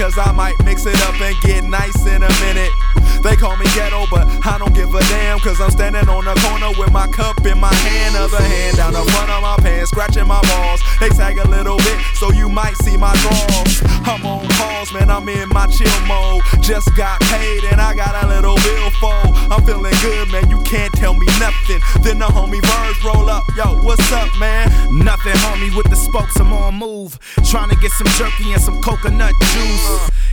cause I might mix it up and get nice in a minute. They call me ghetto, but I don't give a damn, cause I'm standing on the corner with my cup in my hand. Other hand down the front of my pants, scratching my balls. They sag a little bit, so you might see my drawers. I'm on pause, man, I'm in my chill mode. Just got paid and I got a little billfold. I'm feeling good, man, you can't tell me nothing. Then the homie Birds roll up, yo, what's up, man? Nothing, homie, with the spokes, I'm on move. Trying to get some jerky and some coconut juice.